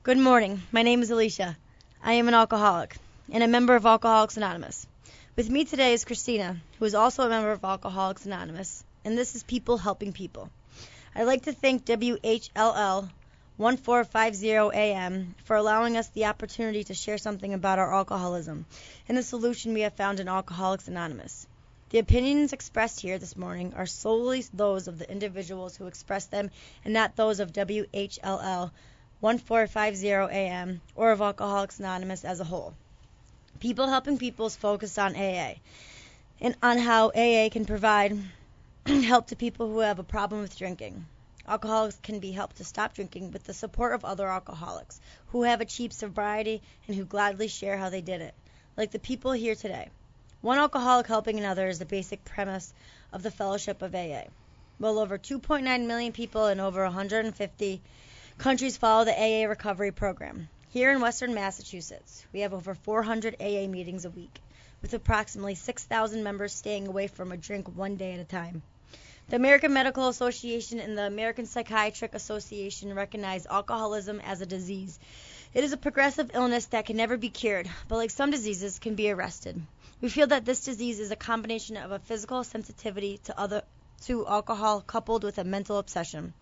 Good morning. My name is Alicia. I am an alcoholic and a member of Alcoholics Anonymous. With me today is Christina, who is also a member of Alcoholics Anonymous, and this is People Helping People. I'd like to thank WHLL 1450 AM for allowing us the opportunity to share something about our alcoholism and the solution we have found in Alcoholics Anonymous. The opinions expressed here this morning are solely those of the individuals who express them and not those of WHLL 1450 AM or of Alcoholics Anonymous as a whole. People Helping People is focused on AA and on how AA can provide help to people who have a problem with drinking. Alcoholics can be helped to stop drinking with the support of other alcoholics who have achieved sobriety and who gladly share how they did it, like the people here today. One alcoholic helping another is the basic premise of the fellowship of AA. Well over 2.9 million people in over 150 countries follow the AA recovery program. Here in Western Massachusetts, we have over 400 AA meetings a week, with approximately 6,000 members staying away from a drink one day at a time. The American Medical Association and the American Psychiatric Association recognize alcoholism as a disease. It is a progressive illness that can never be cured, but like some diseases, can be arrested. We feel that this disease is a combination of a physical sensitivity to alcohol coupled with a mental obsession.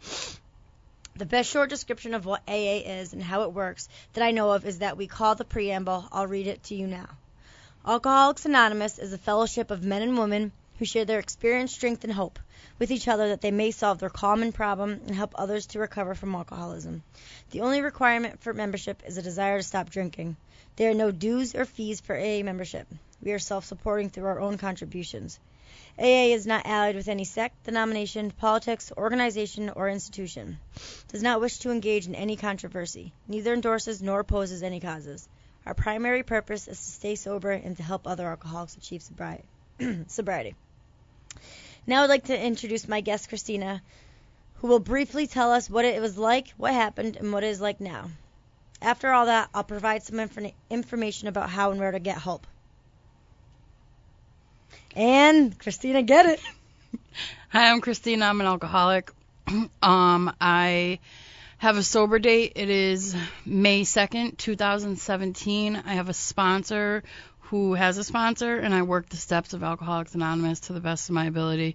The best short description of what AA is and how it works that I know of is that we call the preamble. I'll read it to you now. Alcoholics Anonymous is a fellowship of men and women who share their experience, strength, and hope with each other that they may solve their common problem and help others to recover from alcoholism. The only requirement for membership is a desire to stop drinking. There are no dues or fees for AA membership. We are self-supporting through our own contributions. AA is not allied with any sect, denomination, politics, organization, or institution. Does not wish to engage in any controversy. Neither endorses nor opposes any causes. Our primary purpose is to stay sober and to help other alcoholics achieve sobriety. Now I'd like to introduce my guest, Christina, who will briefly tell us what it was like, what happened, and what it is like now. After all that, I'll provide some information about how and where to get help. And Christina, get it. Hi, I'm Christina. I'm an alcoholic. I have a sober date. It is May 2nd, 2017. I have a sponsor who has a sponsor, and I work the steps of Alcoholics Anonymous to the best of my ability.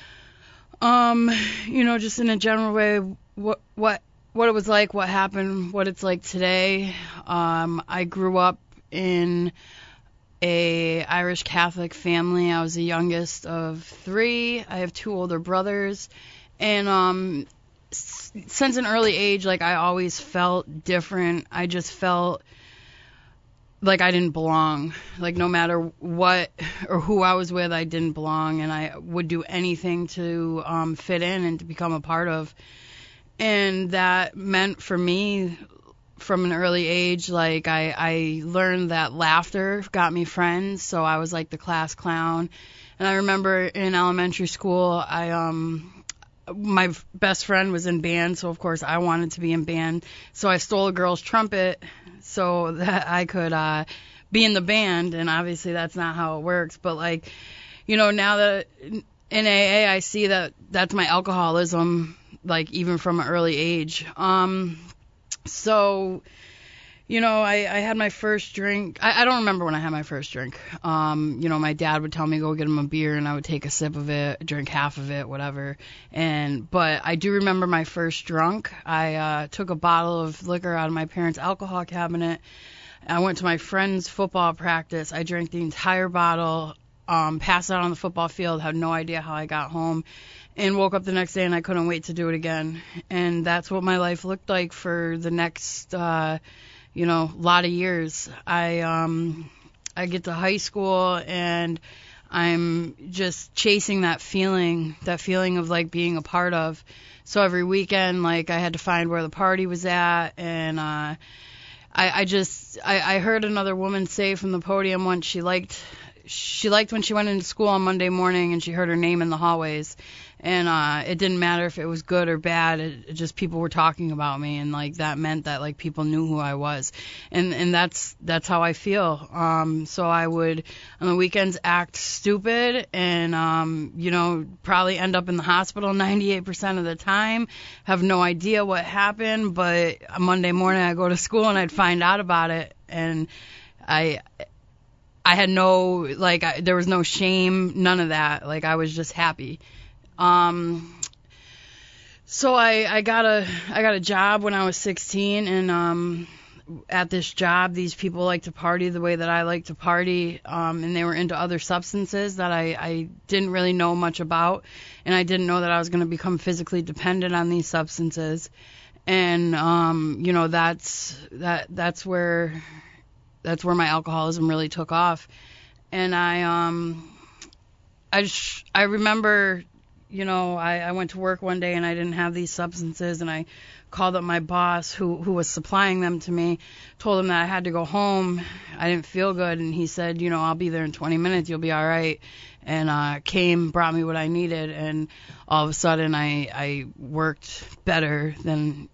Just in a general way, what it was like, what happened, what it's like today. I grew up in a Irish Catholic family. I was the youngest of three. I have two older brothers, and since an early age, I always felt different. I just felt like I didn't belong. No matter what or who I was with, I didn't belong, and I would do anything to fit in and to become a part of. And that meant for me, from an early age, I learned that laughter got me friends, so I was like the class clown. And I remember in elementary school, my best friend was in band, so of course I wanted to be in band. So I stole a girl's trumpet so that I could be in the band, and obviously that's not how it works. But now that in AA, I see that that's my alcoholism, even from an early age. So, I had my first drink. I don't remember when I had my first drink. My dad would tell me go get him a beer, and I would take a sip of it, drink half of it, whatever. But I do remember my first drunk. I took a bottle of liquor out of my parents' alcohol cabinet. I went to my friend's football practice. I drank the entire bottle, passed out on the football field, had no idea how I got home, and woke up the next day and I couldn't wait to do it again. And that's what my life looked like for the next, lot of years. I get to high school and I'm just chasing that feeling of being a part of. So every weekend, I had to find where the party was at, and I heard another woman say from the podium once she liked when she went into school on Monday morning and she heard her name in the hallways. And it didn't matter if it was good or bad. It just people were talking about me, and like that meant that like people knew who I was, and that's how I feel. So I would on the weekends act stupid, and probably end up in the hospital 98% of the time. Have no idea what happened, but Monday morning I go to school and I'd find out about it, and I had no there was no shame, none of that. Like I was just happy. So I got a job when I was 16, and at this job, these people like to party the way that I like to party, and they were into other substances that I didn't really know much about, and I didn't know that I was going to become physically dependent on these substances, and that's where my alcoholism really took off, and I remember. I went to work one day and I didn't have these substances, and I called up my boss who was supplying them to me, told him that I had to go home. I didn't feel good, and he said, I'll be there in 20 minutes, you'll be all right. And came, brought me what I needed, and all of a sudden I worked better than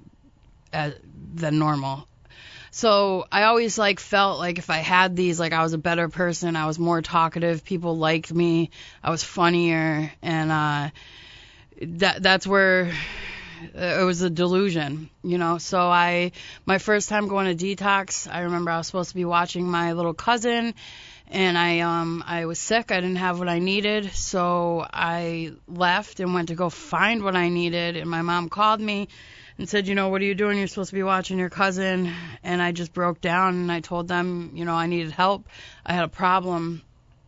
normal. So I always felt like if I had these, I was a better person. I was more talkative. People liked me. I was funnier, and that's where it was a delusion, So my first time going to detox, I remember I was supposed to be watching my little cousin, and I was sick. I didn't have what I needed, so I left and went to go find what I needed. And my mom called me and said, what are you doing? You're supposed to be watching your cousin. And I just broke down, and I told them, I needed help. I had a problem.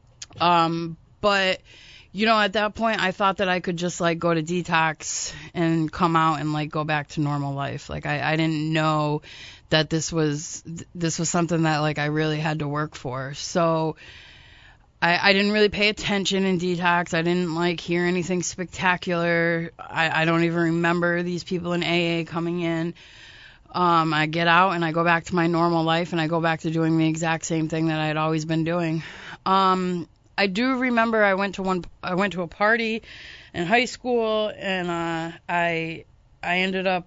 But, at that point, I thought that I could just, go to detox and come out and, go back to normal life. I didn't know that this was something that, I really had to work for. So I didn't really pay attention in detox. I didn't hear anything spectacular. I don't even remember these people in AA coming in. I get out and I go back to my normal life, and I go back to doing the exact same thing that I had always been doing. I do remember I went to a party in high school, and I ended up,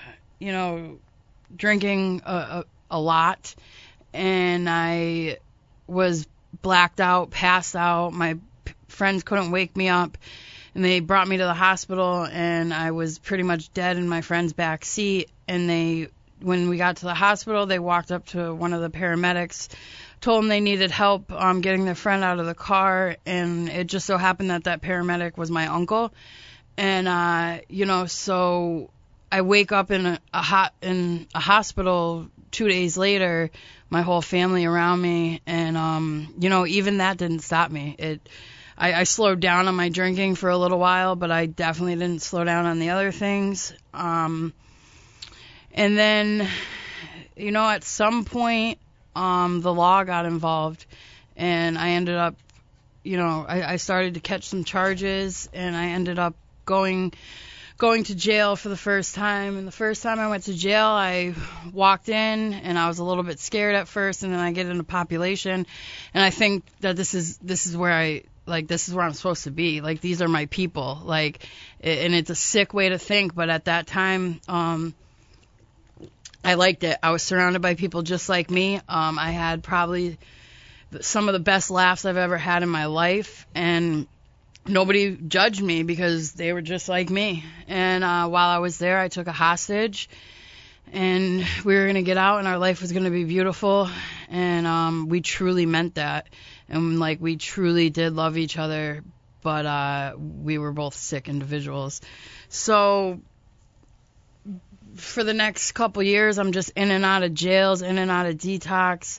drinking a lot, and I was blacked out, passed out. My friends couldn't wake me up, and they brought me to the hospital, and I was pretty much dead in my friend's back seat. And when we got to the hospital, they walked up to one of the paramedics, told them they needed help getting their friend out of the car, and it just so happened that paramedic was my uncle. And so I wake up in a hospital 2 days later, my whole family around me, and even that didn't stop me. I slowed down on my drinking for a little while, but I definitely didn't slow down on the other things. And then, at some point, the law got involved, and I ended up, I started to catch some charges, and I ended up going to jail for the first time. And the first time I went to jail, I walked in, and I was a little bit scared at first, and then I get into population, and I think that this is where this is where I'm supposed to be. These are my people. And it's a sick way to think, but at that time, I liked it. I was surrounded by people just like me. I had probably some of the best laughs I've ever had in my life, and nobody judged me because they were just like me. And while I was there, I took a hostage, and we were going to get out, and our life was going to be beautiful. And we truly meant that. And we truly did love each other, but we were both sick individuals. So for the next couple years, I'm just in and out of jails, in and out of detox.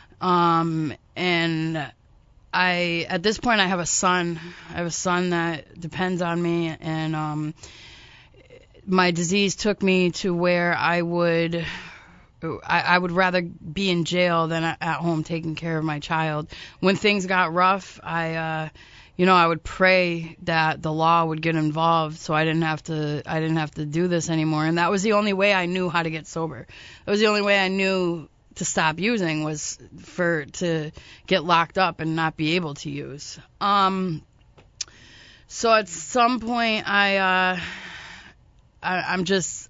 And at this point, I have a son. I have a son that depends on me, and my disease took me to where I would rather be in jail than at home taking care of my child. When things got rough, I would pray that the law would get involved so I didn't have to do this anymore. And that was the only way I knew how to get sober. That was the only way I knew to stop using, was to get locked up and not be able to use. So at some point, I'm just,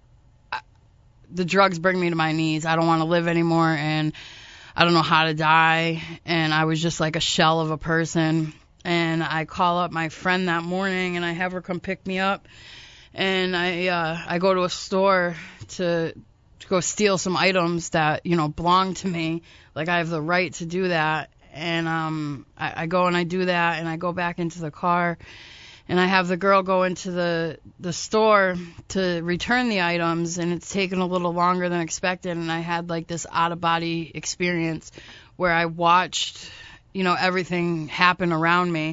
the drugs bring me to my knees. I don't want to live anymore, and I don't know how to die, and I was just like a shell of a person. And I call up my friend that morning, and I have her come pick me up, and I go to a store to go steal some items that, you know, belong to me. Like, I have the right to do that. And I go and I do that, and I go back into the car, and I have the girl go into the store to return the items, and it's taken a little longer than expected, and I had like this out-of-body experience where I watched, you know, everything happen around me.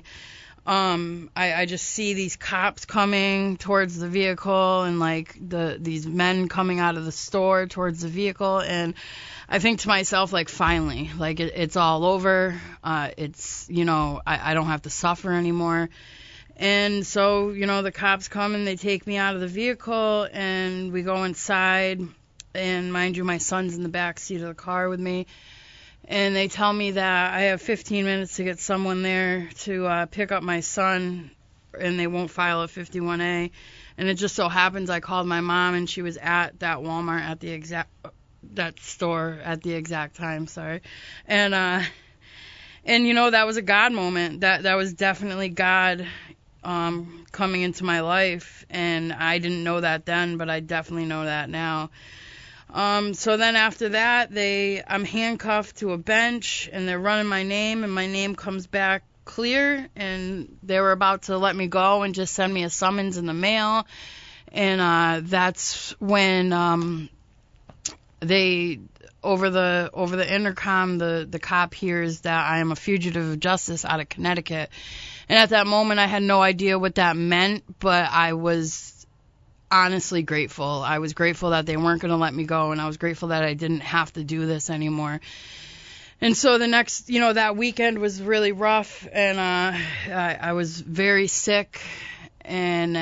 I just see these cops coming towards the vehicle, and like these men coming out of the store towards the vehicle, and I think to myself, like, finally, like, it's all over. It's, you know, I don't have to suffer anymore. And so, you know, the cops come and they take me out of the vehicle, and we go inside, and mind you, my son's in the back seat of the car with me. And they tell me that I have 15 minutes to get someone there to pick up my son, and they won't file a 51A. And it just so happens I called my mom, and she was at that Walmart at that store at the exact time, sorry. And you know, that was a God moment. That was definitely God coming into my life, and I didn't know that then, but I definitely know that now. So then after that, I'm handcuffed to a bench, and they're running my name, and my name comes back clear, and they were about to let me go and just send me a summons in the mail. And that's when they, over the intercom, the cop hears that I am a fugitive of justice out of Connecticut. And at that moment, I had no idea what that meant, but I was honestly grateful. I was grateful that they weren't going to let me go, and I was grateful that I didn't have to do this anymore. And so the next, you know, that weekend was really rough, and I was very sick, and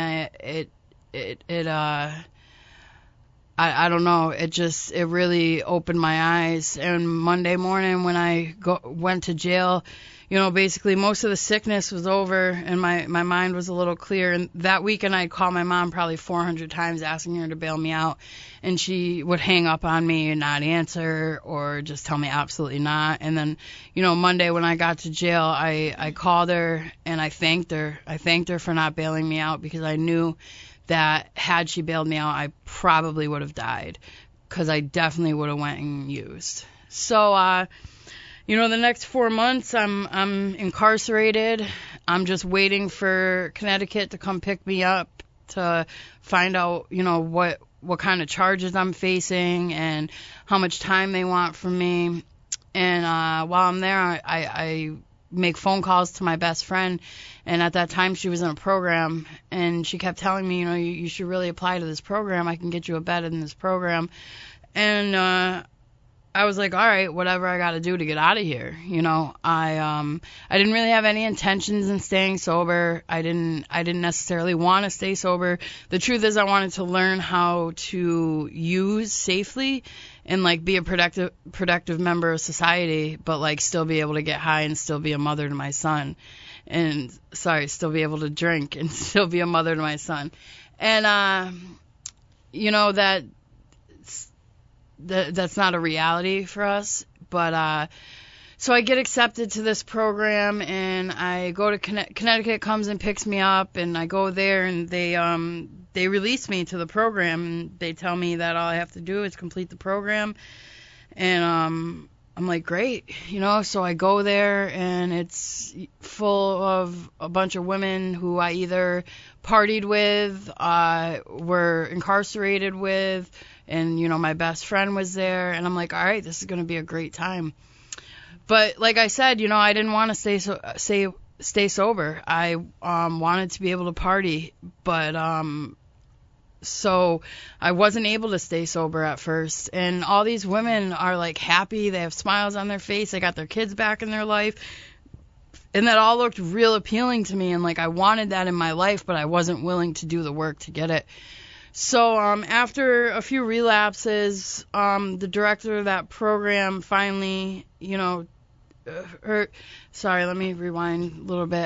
I don't know, it really opened my eyes. And Monday morning when I went to jail, you know, basically most of the sickness was over, and my mind was a little clear. And that weekend I'd call my mom probably 400 times asking her to bail me out, and she would hang up on me and not answer, or just tell me absolutely not. And then, you know, Monday when I got to jail, I called her and I thanked her. I thanked her for not bailing me out, because I knew that had she bailed me out, I probably would have died, because I definitely would have went and used. So, you know, the next 4 months I'm incarcerated. I'm just waiting for Connecticut to come pick me up to find out, you know, what kind of charges I'm facing and how much time they want from me. And while I'm there, I make phone calls to my best friend, and at that time she was in a program, and she kept telling me, you know, you should really apply to this program. I can get you a bed in this program. And I was like, all right, whatever I got to do to get out of here. You know, I didn't really have any intentions in staying sober. I didn't necessarily want to stay sober. The truth is, I wanted to learn how to use safely and like be a productive member of society, but like still be able to get high and still be a mother to my son. And still be able to drink and still be a mother to my son. And you know, that's not a reality for us. But so I get accepted to this program, and I go to Connecticut comes and picks me up, and I go there, and they release me to the program, and they tell me that all I have to do is complete the program. And I'm like, great, you know. So I go there, and it's full of a bunch of women who I either partied with, were incarcerated with, and, you know, my best friend was there, and I'm like, all right, this is going to be a great time. But like I said, you know, I didn't want to stay sober. I wanted to be able to party, but so I wasn't able to stay sober at first. And all these women are like happy, they have smiles on their face, they got their kids back in their life, and that all looked real appealing to me, and like I wanted that in my life, but I wasn't willing to do the work to get it. So after a few relapses, the director of that program finally, you know, let me rewind a little bit.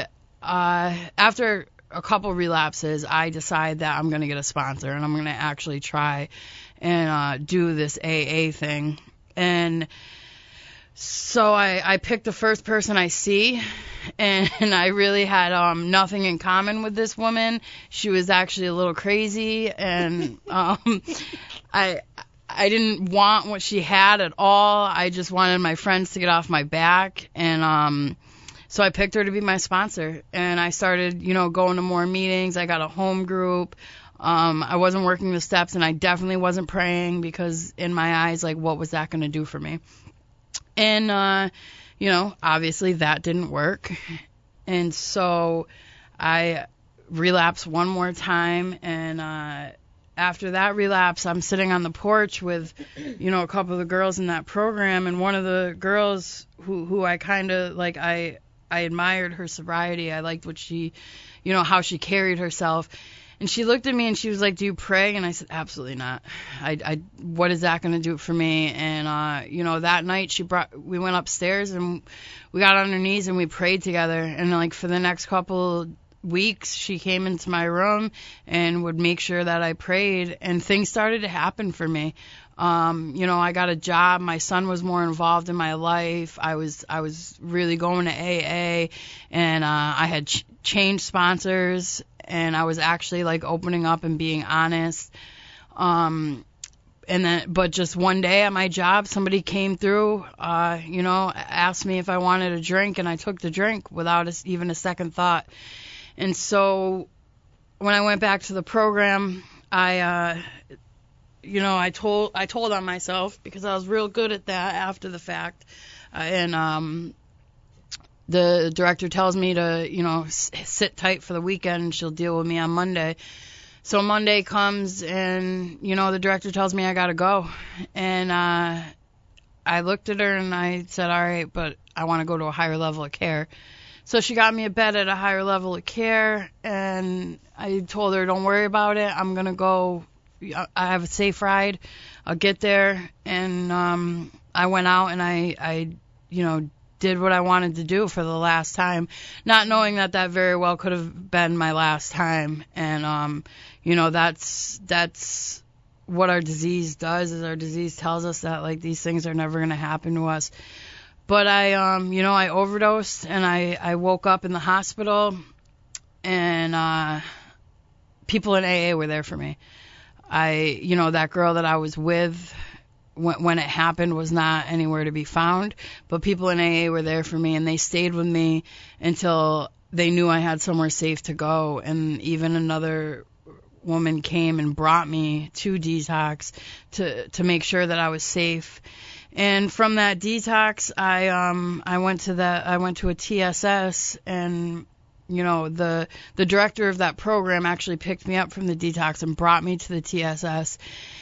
after a couple relapses, I decide that I'm going to get a sponsor and I'm going to actually try and do this AA thing. And so I picked the first person I see, and I really had nothing in common with this woman. She was actually a little crazy, and I didn't want what she had at all. I just wanted my friends to get off my back, and so I picked her to be my sponsor, and I started, going to more meetings. I got a home group. I wasn't working the steps, and I definitely wasn't praying, because in my eyes, like, what was that going to do for me? And, obviously that didn't work. And so I relapsed one more time, and after that relapse, I'm sitting on the porch with, a couple of the girls in that program, and one of the girls who I kind of, like, I admired her sobriety. I liked what she, how she carried herself. And she looked at me and she was like, "Do you pray?" And I said, "Absolutely not. What is that going to do for me?" And, that night we went upstairs and we got on our knees and we prayed together. And, like, for the next couple weeks, she came into my room and would make sure that I prayed, and things started to happen for me. I got a job. My son was more involved in my life. I was really going to AA, and I had changed sponsors, and I was actually, like, opening up and being honest. But just one day at my job, somebody came through, asked me if I wanted a drink, and I took the drink without even a second thought. And so when I went back to the program, I told on myself, because I was real good at that after the fact. The director tells me to, sit tight for the weekend, and she'll deal with me on Monday. So Monday comes, and, the director tells me I got to go. And I looked at her and I said, "All right, but I want to go to a higher level of care." So she got me a bed at a higher level of care, and I told her, "Don't worry about it. I'm going to go. I have a safe ride. I'll get there." And I went out and I did what I wanted to do for the last time, not knowing that very well could have been my last time. And that's what our disease does, is our disease tells us that, like, these things are never going to happen to us. But I overdosed, and I woke up in the hospital, and people in AA were there for me. That girl that I was with when it happened was not anywhere to be found, but people in AA were there for me, and they stayed with me until they knew I had somewhere safe to go. And even another woman came and brought me to detox to make sure that I was safe. And from that detox, I went to a TSS, and the director of that program actually picked me up from the detox and brought me to the TSS.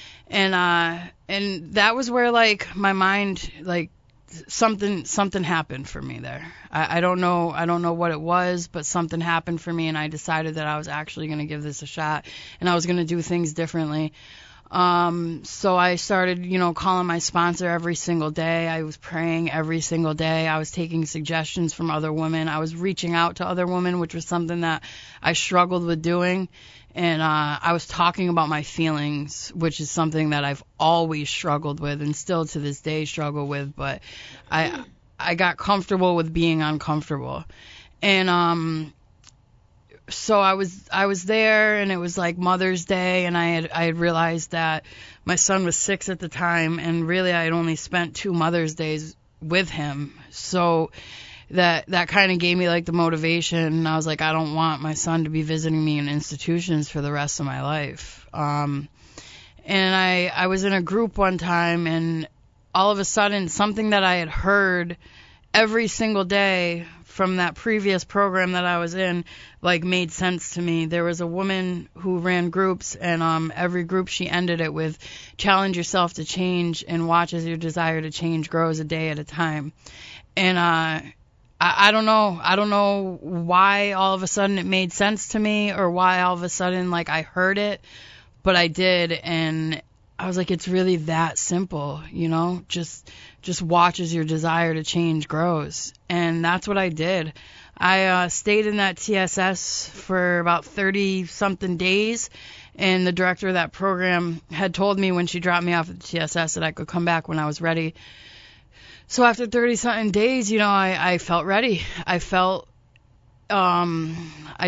And that was where, like, my mind, like, something happened for me there. I don't know what it was, but something happened for me, and I decided that I was actually going to give this a shot, and I was going to do things differently. So I started, calling my sponsor every single day. I was praying every single day. I was taking suggestions from other women. I was reaching out to other women, which was something that I struggled with doing. And I was talking about my feelings, which is something that I've always struggled with and still to this day struggle with. But I got comfortable with being uncomfortable. And so I was there, and it was like Mother's Day, and I had realized that my son was 6 at the time, and really I had only spent 2 Mother's Days with him. So that kind of gave me, like, the motivation. I was like, I don't want my son to be visiting me in institutions for the rest of my life. And I was in a group one time, and all of a sudden something that I had heard every single day from that previous program that I was in, like, made sense to me. There was a woman who ran groups, and every group she ended it with, "Challenge yourself to change and watch as your desire to change grows a day at a time." And I don't know why all of a sudden it made sense to me, or why all of a sudden, like, I heard it, but I did. And I was like, it's really that simple, just watch as your desire to change grows. And that's what I did. I stayed in that TSS for about 30-something days, and the director of that program had told me when she dropped me off at the TSS that I could come back when I was ready. So after 30-something days, I felt ready. I felt, I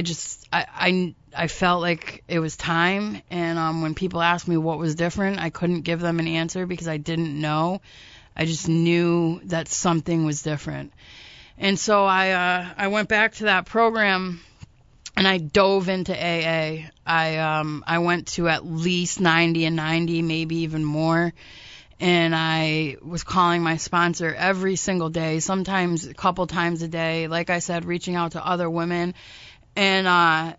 felt like it was time, and when people asked me what was different, I couldn't give them an answer because I didn't know. I just knew that something was different. And so I went back to that program, and I dove into AA. I went to at least 90 and 90, maybe even more. And I was calling my sponsor every single day, sometimes a couple times a day, like I said, reaching out to other women. And I'm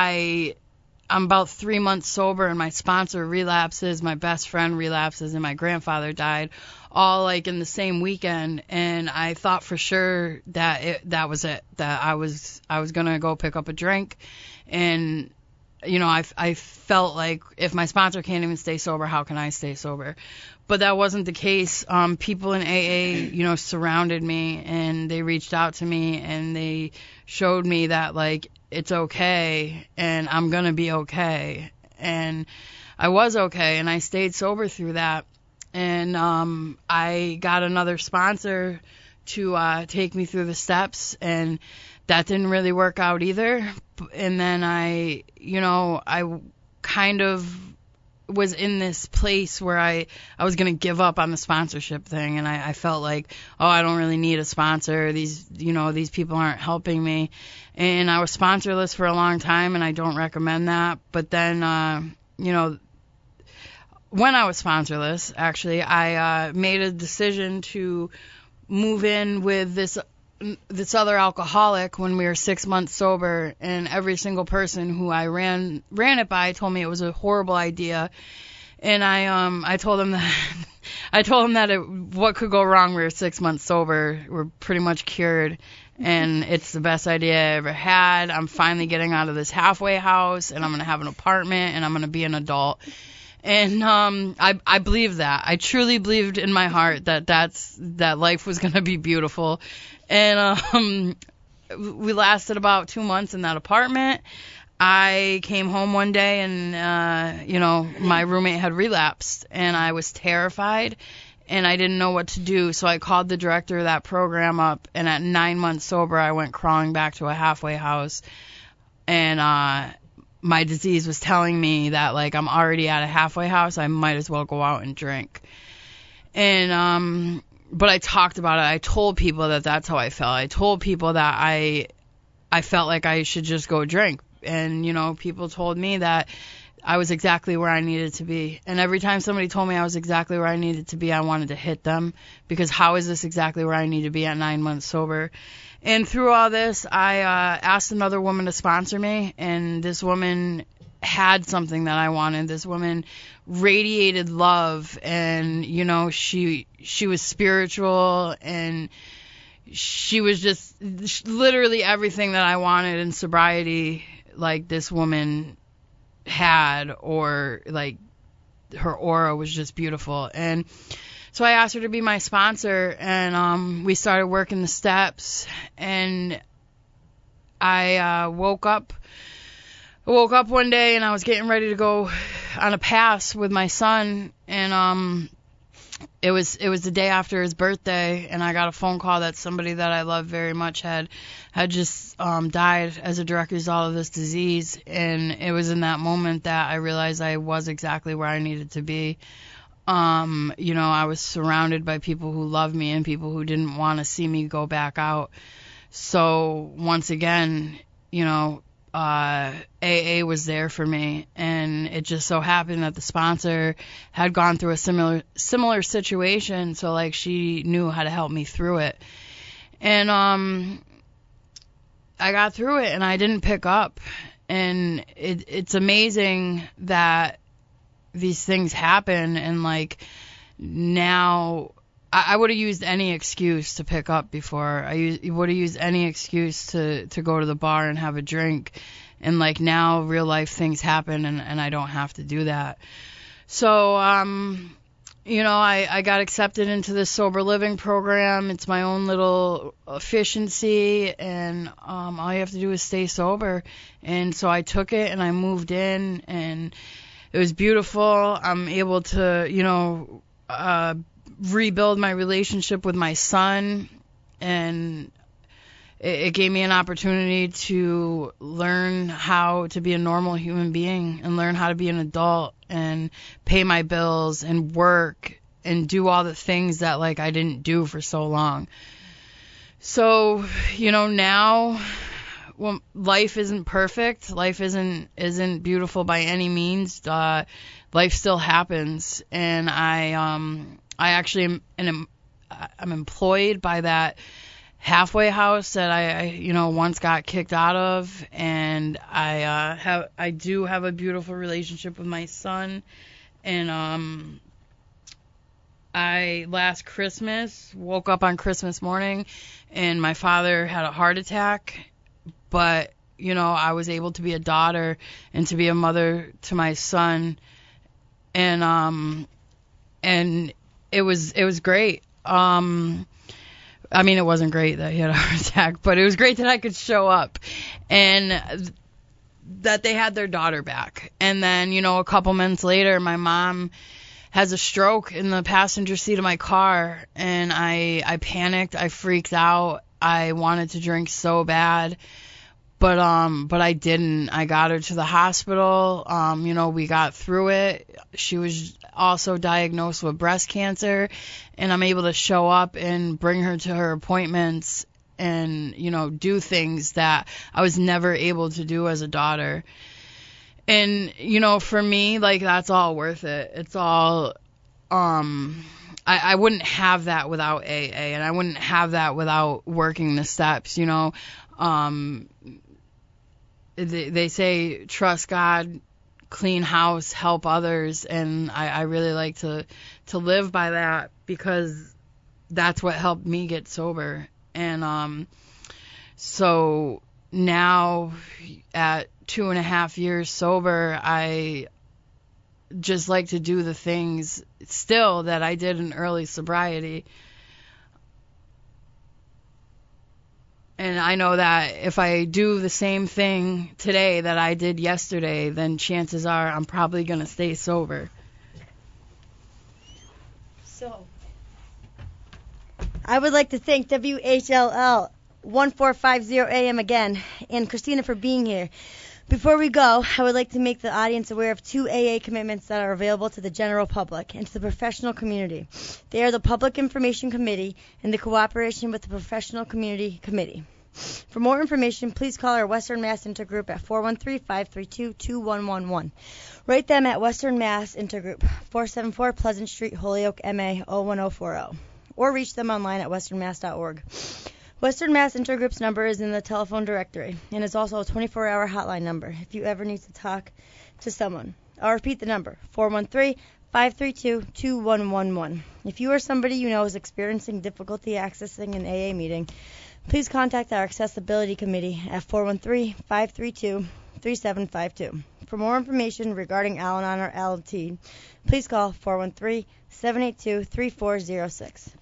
about 3 months sober, and my sponsor relapses, my best friend relapses, and my grandfather died, all like in the same weekend. And I thought for sure that was it, that I was gonna go pick up a drink. And I felt like if my sponsor can't even stay sober, how can I stay sober? But that wasn't the case. People in AA, surrounded me, and they reached out to me, and they showed me that, like, it's okay, and I'm going to be okay. And I was okay, and I stayed sober through that. And I got another sponsor to take me through the steps, and that didn't really work out either. And then I kind of was in this place where I was going to give up on the sponsorship thing, and I felt like, I don't really need a sponsor. These people aren't helping me. And I was sponsorless for a long time, and I don't recommend that. But then, when I was sponsorless, actually, I made a decision to move in with this other alcoholic when we were 6 months sober, and every single person who I ran it by told me it was a horrible idea. And I told him that what could go wrong? We were 6 months sober, we're pretty much cured, and it's the best idea I ever had. I'm finally getting out of this halfway house, and I'm gonna have an apartment, and I'm gonna be an adult. And I believed that. I truly believed in my heart that life was gonna be beautiful. And we lasted about 2 months in that apartment. I came home one day, and my roommate had relapsed, and I was terrified, and I didn't know what to do. So I called the director of that program up, and at 9 months sober, I went crawling back to a halfway house, and my disease was telling me that, like, I'm already at a halfway house, I might as well go out and drink. And but I talked about it. I told people that that's how I felt. I told people that I felt like I should just go drink. And, people told me that I was exactly where I needed to be. And every time somebody told me I was exactly where I needed to be, I wanted to hit them, because how is this exactly where I need to be at 9 months sober? And through all this, I asked another woman to sponsor me, and this woman had something that I wanted. This woman radiated love, and she was spiritual, and she was just literally everything that I wanted in sobriety, like this woman had, or like her aura was just beautiful. And so I asked her to be my sponsor, and we started working the steps, and I woke up one day, and I was getting ready to go on a pass with my son, and it was the day after his birthday, and I got a phone call that somebody that I love very much had just died as a direct result of this disease. And it was in that moment that I realized I was exactly where I needed to be. I was surrounded by people who loved me and people who didn't want to see me go back out. So once again, AA was there for me, and it just so happened that the sponsor had gone through a similar situation, so like she knew how to help me through it. And I got through it, and I didn't pick up. And it's amazing that these things happen, and like now I would have used any excuse to pick up before. I would have used any excuse to go to the bar and have a drink. And like now real life things happen, and I don't have to do that. So I got accepted into this sober living program. It's my own little efficiency, and all you have to do is stay sober. And so I took it and I moved in, and it was beautiful. I'm able to, rebuild my relationship with my son, and it gave me an opportunity to learn how to be a normal human being and learn how to be an adult and pay my bills and work and do all the things that like I didn't do for so long. So, now, well, life isn't perfect. Life isn't beautiful by any means. Life still happens, and I actually I'm employed by that halfway house that I once got kicked out of, and I do have a beautiful relationship with my son, and I last Christmas woke up on Christmas morning and my father had a heart attack, but I was able to be a daughter and to be a mother to my son, and it was great. I mean, it wasn't great that he had a heart attack, but it was great that I could show up and that they had their daughter back. And then, a couple months later, my mom has a stroke in the passenger seat of my car, and I panicked. I freaked out. I wanted to drink so bad, but I didn't. I got her to the hospital. We got through it. She was also diagnosed with breast cancer, and I'm able to show up and bring her to her appointments and, do things that I was never able to do as a daughter. And, for me, like, that's all worth it. It's all, I wouldn't have that without AA, and I wouldn't have that without working the steps, They say trust God, clean house, help others, and I really like to live by that because that's what helped me get sober. And so now at 2.5 years sober, I just like to do the things still that I did in early sobriety. And I know that if I do the same thing today that I did yesterday, then chances are I'm probably going to stay sober. So, I would like to thank WHLL 1450 AM again and Christina for being here. Before we go, I would like to make the audience aware of 2 AA commitments that are available to the general public and to the professional community. They are the Public Information Committee and the Cooperation with the Professional Community Committee. For more information, please call our Western Mass Intergroup at 413-532-2111. Write them at Western Mass Intergroup, 474 Pleasant Street, Holyoke, MA 01040. Or reach them online at westernmass.org. Western Mass Intergroup's number is in the telephone directory and is also a 24-hour hotline number if you ever need to talk to someone. I'll repeat the number, 413-532-2111. If you or somebody you know is experiencing difficulty accessing an AA meeting, please contact our Accessibility Committee at 413-532-3752. For more information regarding Al-Anon or Al-Ateen, please call 413-782-3406.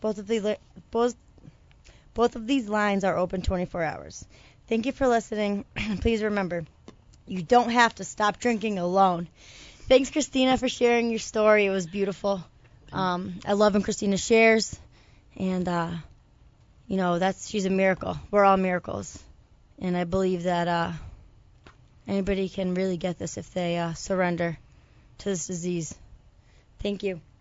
Both of these lines are open 24 hours. Thank you for listening. Please remember, you don't have to stop drinking alone. Thanks, Christina, for sharing your story. It was beautiful. I love when Christina shares. And, she's a miracle. We're all miracles. And I believe that anybody can really get this if they surrender to this disease. Thank you.